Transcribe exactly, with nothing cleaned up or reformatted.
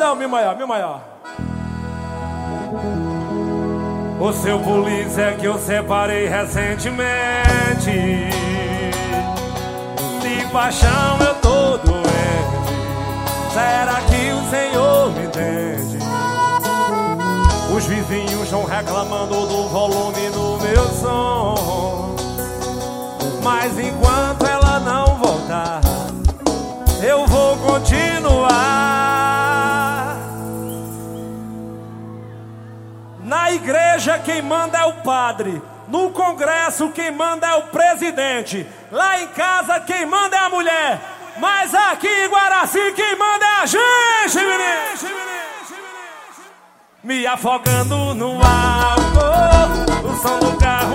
Não, mi maior, mi maior. O seu polícia é que eu separei recentemente. De paixão eu tô doente. Será que o Senhor me entende? Os vizinhos estão reclamando do volume no meu som. Mas enquanto ela não voltar, eu vou continuar. Na igreja quem manda é o padre. No congresso quem manda é o presidente. Lá em casa quem manda é a mulher. Mas aqui em Guaraci quem manda é a gente, menino. Me afogando no álcool, o som do carro